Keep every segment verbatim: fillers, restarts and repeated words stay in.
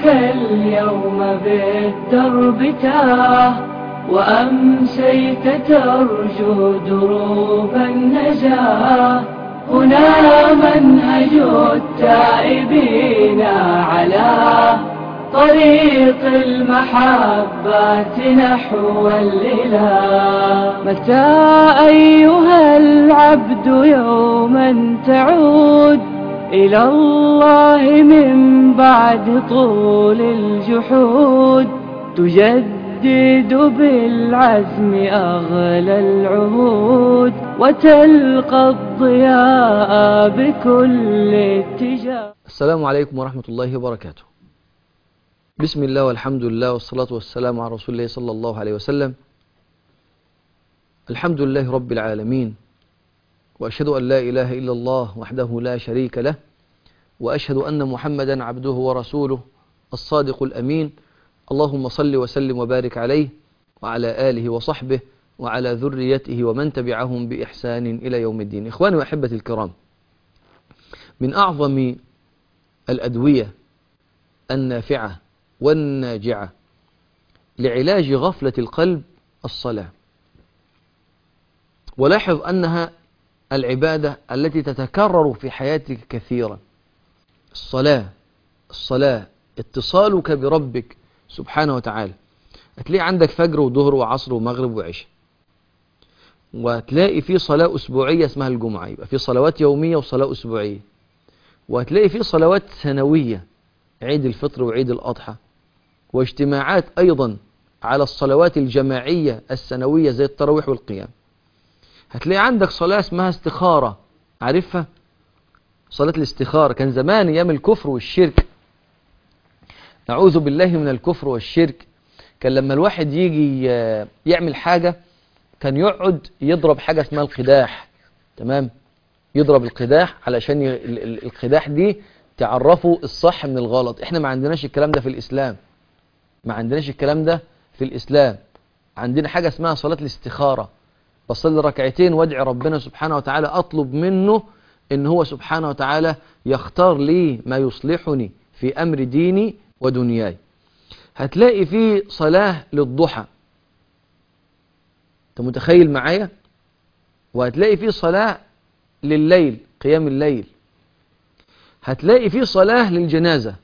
اليوم بالدرب تاه، وأمسيت ترجو دروب النجاة. هنا منهج التائبين على طريق المحبات نحو الإله. متى أيها العبد يوما تعود إلى الله من بعد طول الجحود، تجدد بالعزم أغلى العهود، وتلقى الضياء بكل اتجاه. السلام عليكم ورحمة الله وبركاته. بسم الله والحمد لله والصلاة والسلام على رسول الله صلى الله عليه وسلم. الحمد لله رب العالمين، وأشهد أن لا إله إلا الله وحده لا شريك له، وأشهد أن محمدا عبده ورسوله الصادق الأمين. اللهم صل وسلم وبارك عليه وعلى آله وصحبه وعلى ذريته ومن تبعهم بإحسان إلى يوم الدين. إخواني وأحبتي الكرام، من أعظم الأدوية النافعة والناجعة لعلاج غفلة القلب الصلاة. ولاحظ أنها العبادة التي تتكرر في حياتك كثيرا. الصلاة الصلاة اتصالك بربك سبحانه وتعالى. هتلاقي عندك فجر وظهر وعصر ومغرب وعشاء، وهتلاقي في صلاة أسبوعية اسمها الجمعة، يبقى في صلوات يومية وصلاة أسبوعية، وهتلاقي في صلوات سنوية، عيد الفطر وعيد الأضحى، واجتماعات أيضا على الصلوات الجماعية السنوية زي التراويح والقيام. هتلاقي عندك صلاة اسمها استخارة، عارفها؟ صلاة الاستخارة كان زمان أيام الكفر والشرك، نعوذ بالله من الكفر والشرك. كان لما الواحد يجي يعمل حاجة كان يقعد يضرب حاجة اسمها القداح، تمام؟ يضرب القداح علشان ي... القداح دي تعرفوا الصح من الغلط. احنا ما عندناش الكلام ده في الإسلام، ما عندناش الكلام ده في الإسلام. عندنا حاجة اسمها صلاة الاستخارة، بصلي ركعتين وادعي ربنا سبحانه وتعالى، أطلب منه إن هو سبحانه وتعالى يختار لي ما يصلحني في أمر ديني ودنياي. هتلاقي في صلاة للضحى، أنت متخيل معايا؟ وهتلاقي في صلاة لليل، قيام الليل. هتلاقي في صلاة للجنازة،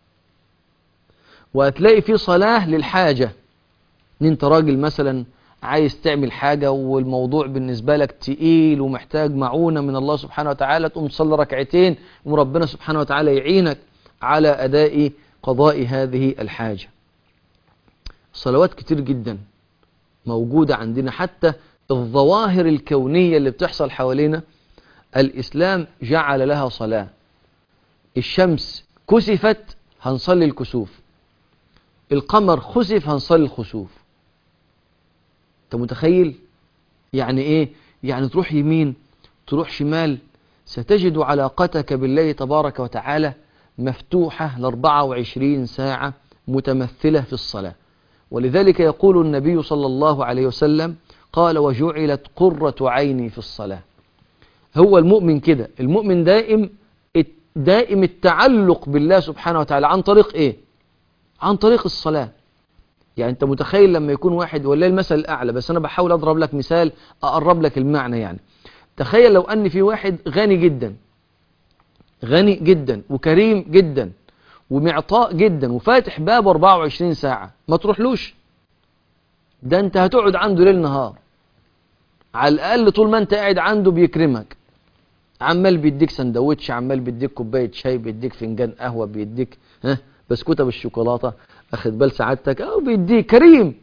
وهتلاقي في صلاة للحاجة، ان انت راجل مثلا عايز تعمل حاجة والموضوع بالنسبة لك تقيل ومحتاج معونة من الله سبحانه وتعالى، تقوم تصلي ركعتين وربنا سبحانه وتعالى يعينك على أداء قضاء هذه الحاجة. صلوات كتير جدا موجودة عندنا، حتى الظواهر الكونية اللي بتحصل حوالينا الإسلام جعل لها صلاة. الشمس كسفت هنصلي الكسوف، القمر خسف هنصلي الخسوف. انت متخيل يعني ايه؟ يعني تروح يمين تروح شمال ستجد علاقتك بالله تبارك وتعالى مفتوحة لأربعة وعشرين ساعة متمثلة في الصلاة. ولذلك يقول النبي صلى الله عليه وسلم قال: وجعلت قرة عيني في الصلاة. هو المؤمن كده، المؤمن دائم دائم التعلق بالله سبحانه وتعالى. عن طريق ايه؟ عن طريق الصلاة. يعني انت متخيل لما يكون واحد، والله المثل الأعلى، بس أنا بحاول أضرب لك مثال أقرب لك المعنى. يعني تخيل لو أن في واحد غني جدا غني جدا وكريم جدا ومعطاء جدا وفاتح باب أربعة وعشرين ساعة، ما تروحلوش؟ ده انت هتقعد عنده ليل نهار، على الأقل طول ما انت قاعد عنده بيكرمك، عمال بيديك سندوتش، عمال بيديك كوباية شاي، بيديك فنجان قهوة، بيديك ها بسكوتة بالشوكولاتة، أخذ بال سعادتك، أو بيديك كريم.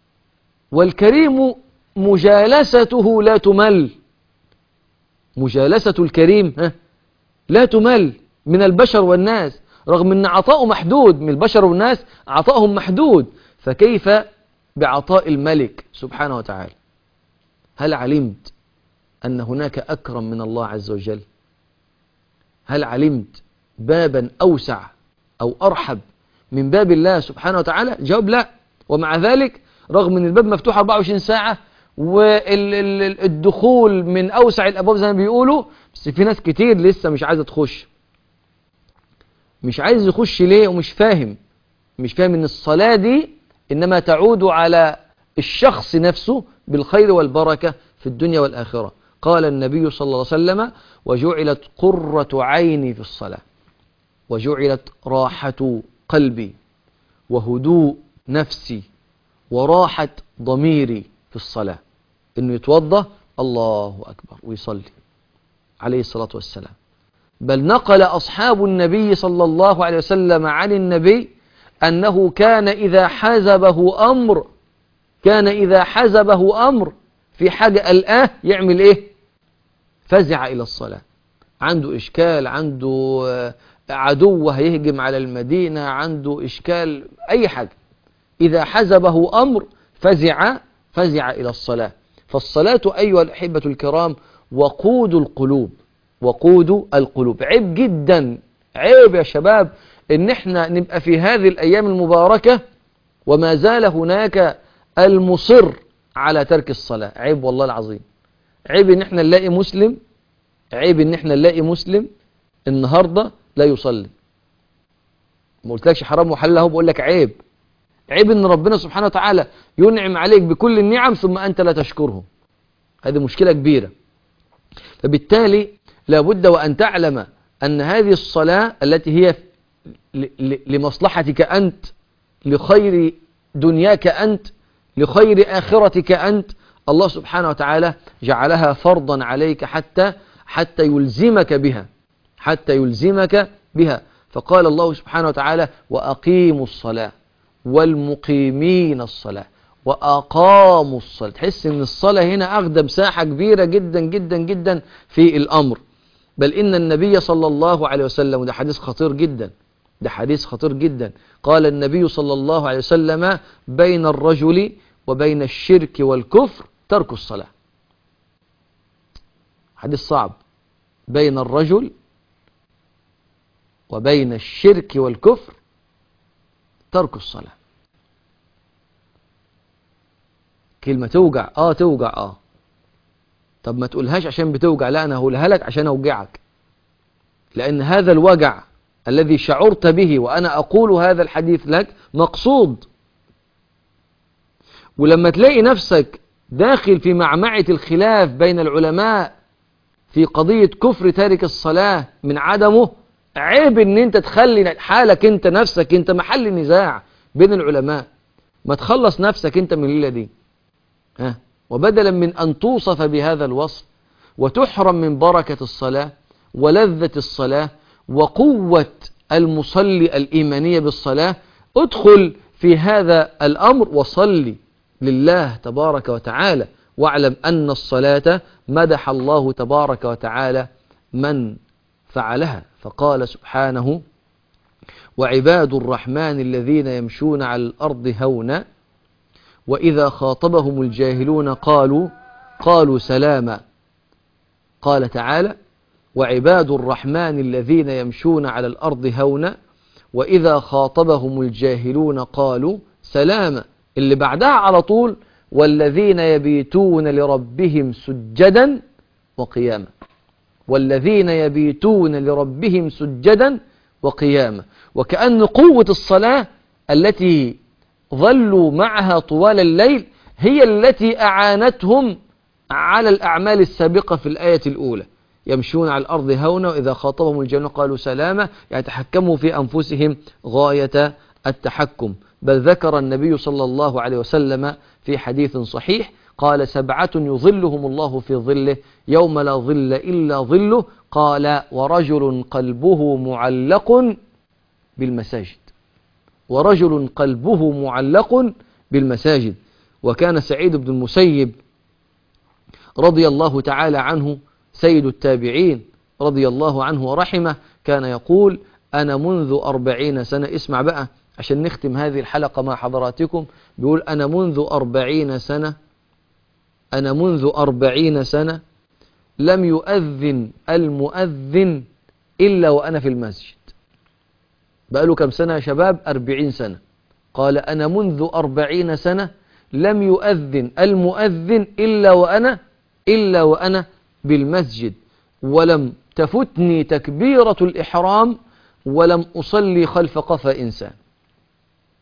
والكريم مجالسته لا تمل، مجالسة الكريم ها لا تمل من البشر والناس، رغم أن عطاؤه محدود. من البشر والناس عطاؤهم محدود، فكيف بعطاء الملك سبحانه وتعالى؟ هل علمت أن هناك أكرم من الله عز وجل؟ هل علمت بابا أوسع أو أرحب من باب الله سبحانه وتعالى؟ جواب لا. ومع ذلك رغم أن الباب مفتوح أربعة وعشرين ساعة والدخول من أوسع الأبواب زي ما بيقولوا، بس في ناس كتير لسه مش عايزة تخش. مش عايز يخش ليه ومش فاهم؟ مش فاهم ان الصلاة دي انما تعود على الشخص نفسه بالخير والبركة في الدنيا والآخرة. قال النبي صلى الله عليه وسلم: وجعلت قرة عيني في الصلاة، وجعلت راحة قلبي وهدوء نفسي وراحة ضميري في الصلاة. إنه يتوضأ الله أكبر ويصلي عليه الصلاة والسلام. بل نقل أصحاب النبي صلى الله عليه وسلم عن النبي أنه كان إذا حزبه أمر كان إذا حزبه أمر في حاجة الآه يعمل إيه؟ فزع إلى الصلاة. عنده إشكال، عنده عدو هيهجم على المدينة، عنده إشكال، أي حاجة، إذا حزبه أمر فزع فزع إلى الصلاة. فالصلاة أيها الأحبة الكرام وقود القلوب، وقود القلوب. عيب جدا، عيب يا شباب إن احنا نبقى في هذه الأيام المباركة وما زال هناك المصر على ترك الصلاة. عيب والله العظيم، عيب إن احنا نلاقي مسلم عيب إن احنا نلاقي مسلم النهاردة لا يصلي. ما قلتلكش حرام وحلال اهو، بقول لك عيب. عيب إن ربنا سبحانه وتعالى ينعم عليك بكل النعم ثم أنت لا تشكره. هذه مشكلة كبيرة. فبالتالي لابد وأن تعلم أن هذه الصلاة التي هي لمصلحتك أنت، لخير دنياك أنت، لخير آخرتك أنت، الله سبحانه وتعالى جعلها فرضا عليك حتى حتى يلزمك بها حتى يلزمك بها. فقال الله سبحانه وتعالى: وأقيموا الصلاة والمقيمين الصلاة وأقاموا الصلاة. تحس ان الصلاة هنا أخذ مساحة كبيرة جدا جدا جدا في الأمر. بل إن النبي صلى الله عليه وسلم، وده حديث خطير جدا ده حديث خطير جدا قال النبي صلى الله عليه وسلم: بين الرجل وبين الشرك والكفر ترك الصلاة. حديث صعب. بين الرجل وبين الشرك والكفر ترك الصلاة. كلمة توجع، اه توجع اه طب ما تقولهاش عشان بتوجع، لا، انا هقولها لك عشان اوجعك. لان هذا الوجع الذي شعرت به وانا اقول هذا الحديث لك مقصود. ولما تلاقي نفسك داخل في معمعة الخلاف بين العلماء في قضية كفر تارك الصلاة من عدمه، عيب ان انت تخلي حالك انت نفسك انت محل نزاع بين العلماء. ما تخلص نفسك انت من الليلة دي، ها؟ وبدلا من أن توصف بهذا الوصف وتحرم من بركة الصلاة ولذة الصلاة وقوة المصلي الإيمانية بالصلاة، ادخل في هذا الأمر وصلي لله تبارك وتعالى، واعلم أن الصلاة مدح الله تبارك وتعالى من فعلها. فقال سبحانه: وعباد الرحمن الذين يمشون على الأرض هونا وإذا خاطبهم الجاهلون قالوا قالوا سلاما. قال تعالى: وعباد الرحمن الذين يمشون على الأرض هونا وإذا خاطبهم الجاهلون قالوا سلاما. اللي بعدها على طول: والذين يبيتون لربهم سجدا وقياما. والذين يبيتون لربهم سجدا وقياما. وكأن قوة الصلاة التي ظلوا معها طوال الليل هي التي أعانتهم على الأعمال السابقة في الآية الأولى. يمشون على الأرض هونا وإذا خاطبهم الجاهلون قالوا سلاما، يتحكموا في أنفسهم غاية التحكم. بل ذكر النبي صلى الله عليه وسلم في حديث صحيح قال: سبعة يظلهم الله في ظله يوم لا ظل إلا ظله. قال: ورجل قلبه معلق بالمساجد. ورجل قلبه معلق بالمساجد. وكان سعيد بن المسيب رضي الله تعالى عنه سيد التابعين رضي الله عنه ورحمه كان يقول: أنا منذ أربعين سنة، اسمع بقى عشان نختم هذه الحلقة مع حضراتكم، بيقول: أنا منذ أربعين سنة أنا منذ أربعين سنة لم يؤذن المؤذن إلا وأنا في المسجد. بقى له كم سنة يا شباب؟ أربعين سنة. قال: أنا منذ أربعين سنة لم يؤذن المؤذن إلا وأنا إلا وأنا بالمسجد، ولم تفتني تكبيرة الإحرام ولم أصلي خلف قفا إنسان.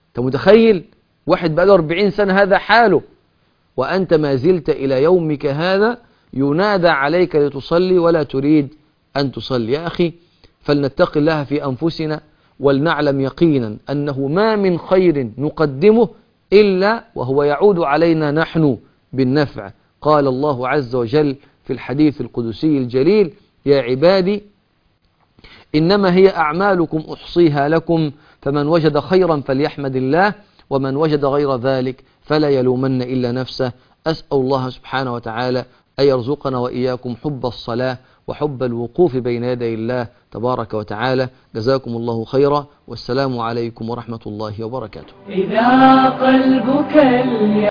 أنت متخيل واحد بقاله أربعين سنة هذا حاله، وأنت ما زلت إلى يومك هذا ينادى عليك لتصلي ولا تريد أن تصلي. يا أخي فلنتق الله في أنفسنا، ولنعلم يقينا أنه ما من خير نقدمه إلا وهو يعود علينا نحن بالنفع. قال الله عز وجل في الحديث القدسي الجليل: يا عبادي إنما هي أعمالكم أحصيها لكم، فمن وجد خيرا فليحمد الله، ومن وجد غير ذلك فلا يلومن إلا نفسه. أسأل الله سبحانه وتعالى أن يرزقنا وإياكم حب الصلاة وحب الوقوف بين يدي الله تبارك وتعالى. جزاكم الله خيرا، والسلام عليكم ورحمة الله وبركاته. إذا قلبك